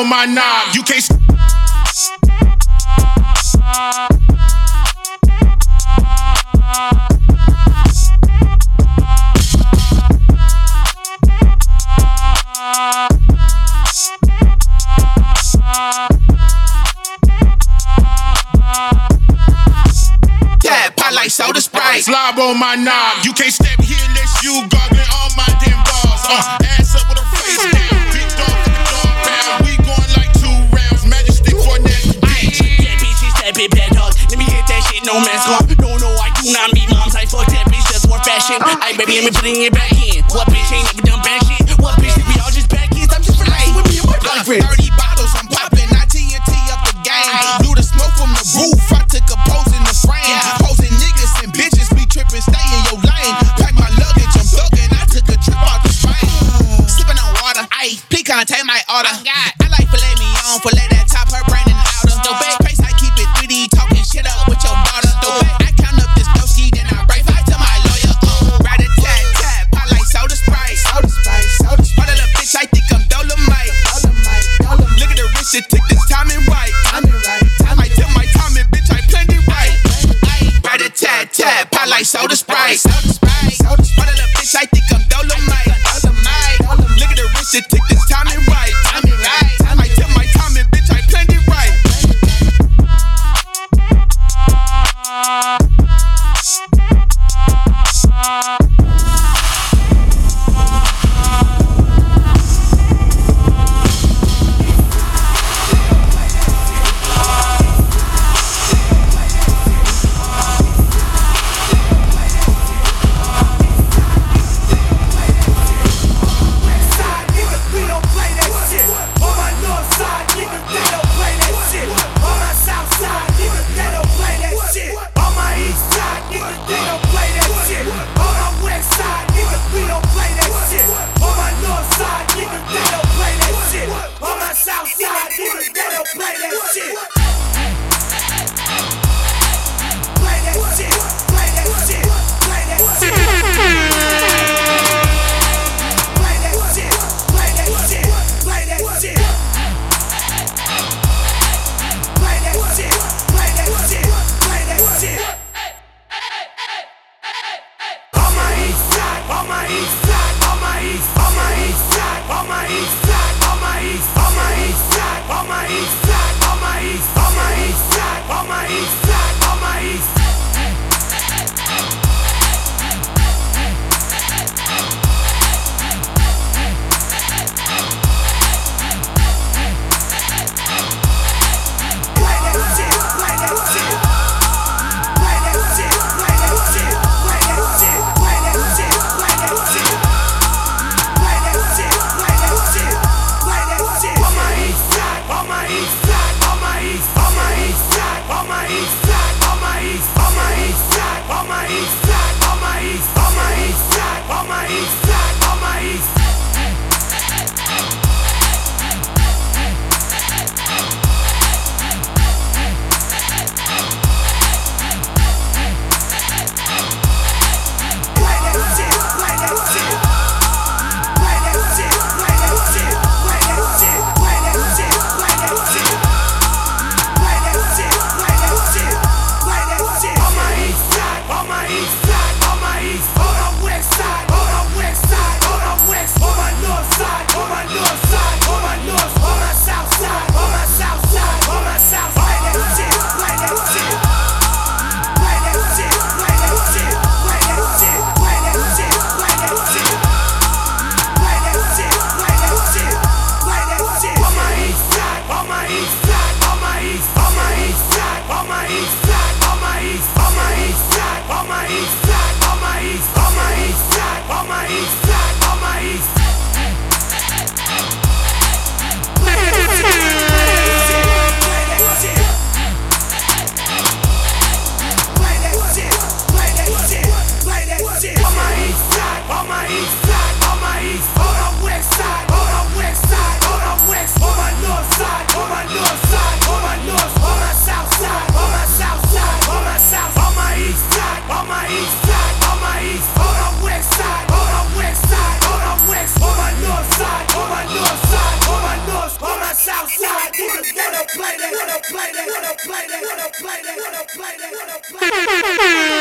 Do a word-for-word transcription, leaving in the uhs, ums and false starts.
on my knob. You can't. Yeah, pot like soda Sprite. Slob on my knob. You can't step here unless you goggling all my damn bars. Uh, ass up with a face down. Big dog for the dog pound. We going like two rounds. Magic stick for that bitch. That bitch is that big bad dog. Let me hit that shit, no mask on. No, no, I do not meet moms. I fuck that bitch, that's more fashion. Ay, baby, let me put it back in. What bitch ain't never done bad shit? What bitch think we all just bad kids? I'm just relaxing with me and my boyfriend. thirty bottles, I'm popping. I T N T up the game. Blew the smoke from the roof. I took a pose in the frame. Posing niggas and bitches be tripping. Stay in your lane. Pack my luggage, I'm thugging. I took a trip out the Spain. Sipping on water. Ayy, pecan, take my order. I like filet mignon, filet that top, her brain and outer. The big face, I keep it three D, talking shit up with your daughter. I count up this doski, then I break five to my lawyer. Oh, rat a tat tat, pot like soda Sprite. Soda Sprite, soda Sprite. Part of the bitch, I think I'm Dolomite. Dolomite, Dolomite. Look at the wrist, it tick this timing right. Timing right. I tell my timing, bitch, I planned it right. Rat a tat tat, pot like soda Sprite. Soda Sprite, soda Sprite. Part of the bitch, I think I'm Dolomite. Dolomite. Look at the wrist, it tick this timing right. Timing right. play that, play that, play that, play that.